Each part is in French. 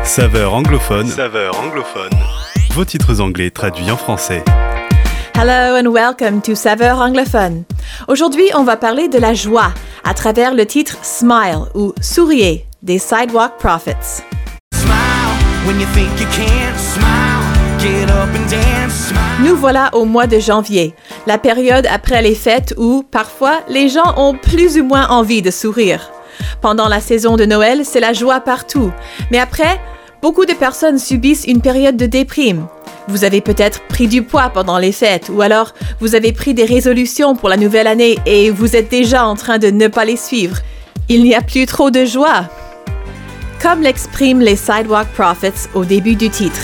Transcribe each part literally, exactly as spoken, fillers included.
Saveur anglophone. Saveur anglophone. Vos titres anglais traduits en français. Hello and welcome to Saveur anglophone. Aujourd'hui, on va parler de la joie à travers le titre Smile ou Souriez des Sidewalk Prophets. Nous voilà au mois de janvier, la période après les fêtes où, parfois, les gens ont plus ou moins envie de sourire. Pendant la saison de Noël, c'est la joie partout. Mais après, beaucoup de personnes subissent une période de déprime. Vous avez peut-être pris du poids pendant les fêtes ou alors vous avez pris des résolutions pour la nouvelle année et vous êtes déjà en train de ne pas les suivre. Il n'y a plus trop de joie. Comme l'expriment les Sidewalk Prophets au début du titre.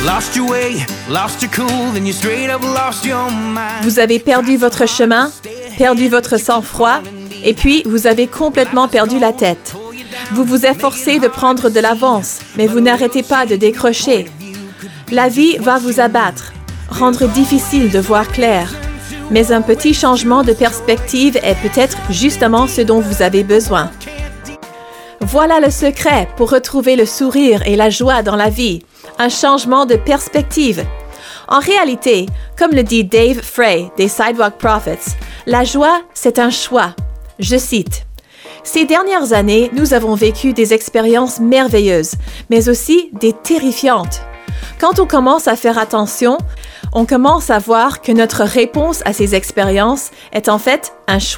Vous avez perdu votre chemin, perdu votre sang-froid, et puis vous avez complètement perdu la tête. Vous vous efforcez de prendre de l'avance, mais vous n'arrêtez pas de décrocher. La vie va vous abattre, rendre difficile de voir clair. Mais un petit changement de perspective est peut-être justement ce dont vous avez besoin. Voilà le secret pour retrouver le sourire et la joie dans la vie. Un changement de perspective. En réalité, comme le dit Dave Frey des Sidewalk Prophets, la joie, c'est un choix. Je cite, « Ces dernières années, nous avons vécu des expériences merveilleuses, mais aussi des terrifiantes. Quand on commence à faire attention, on commence à voir que notre réponse à ces expériences est en fait un choix. »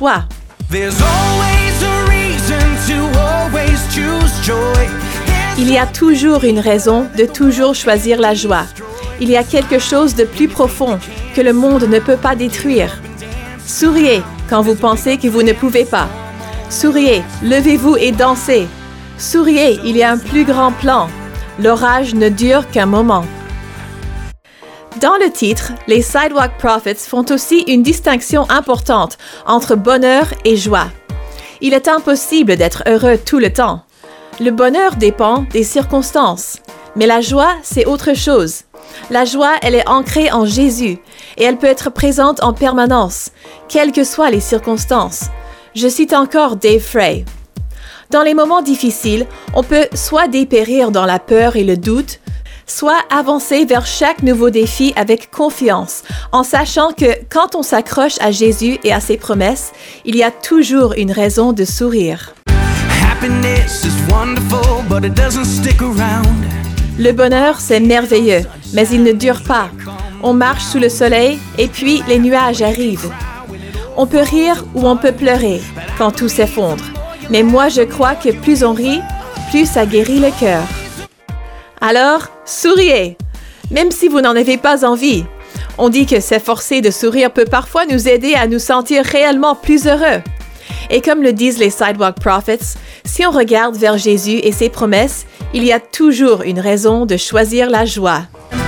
Il y a toujours une raison de toujours choisir la joie. Il y a quelque chose de plus profond que le monde ne peut pas détruire. Souriez quand vous pensez que vous ne pouvez pas. Souriez, levez-vous et dansez. Souriez, il y a un plus grand plan. L'orage ne dure qu'un moment. Dans le titre, les Sidewalk Prophets font aussi une distinction importante entre bonheur et joie. Il est impossible d'être heureux tout le temps. Le bonheur dépend des circonstances, mais la joie, c'est autre chose. La joie, elle est ancrée en Jésus et elle peut être présente en permanence, quelles que soient les circonstances. Je cite encore Dave Frey. Dans les moments difficiles, on peut soit dépérir dans la peur et le doute, soit avancer vers chaque nouveau défi avec confiance, en sachant que quand on s'accroche à Jésus et à ses promesses, il y a toujours une raison de sourire. Le bonheur, c'est merveilleux, mais il ne dure pas. On marche sous le soleil et puis les nuages arrivent. On peut rire ou on peut pleurer quand tout s'effondre. Mais moi, je crois que plus on rit, plus ça guérit le cœur. Alors, souriez, même si vous n'en avez pas envie. On dit que s'efforcer de sourire peut parfois nous aider à nous sentir réellement plus heureux. Et comme le disent les Sidewalk Prophets, si on regarde vers Jésus et ses promesses, il y a toujours une raison de choisir la joie.